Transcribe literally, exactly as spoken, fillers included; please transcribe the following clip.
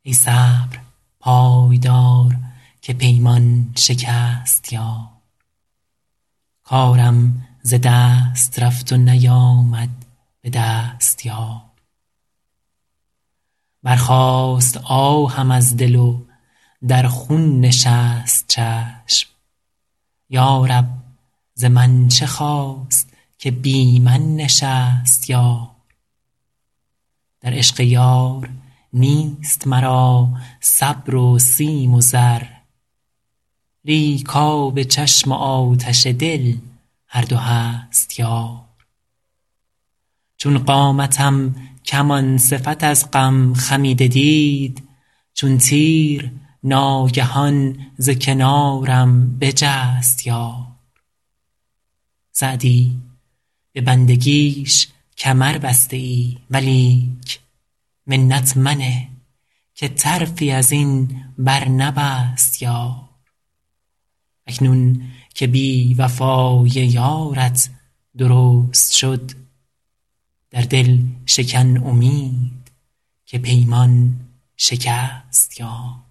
ای صبر پایدار که پیمان شکست یار. کارم ز دست رفت و نیامد به دست یار. برخاست آهم از دل و در خون نشست چشم. یارب ز من چه خواست که بی من نشست یار. در عشق یار نیست مرا صبر و سیم و زر. لیک آب چشم و آتش دل هر دو هست یار. چون قامتم کمان صفت از غم خمیده دید، چون تیر ناگهان ز کنارم بجست یار. سعدی به بندگیش کمر بسته ای، ولیک منت منه که طرفی از این بر نبست یار. اکنون که بی وفایی یارت درست شد، در دل شکن امید که پیمان شکست یار.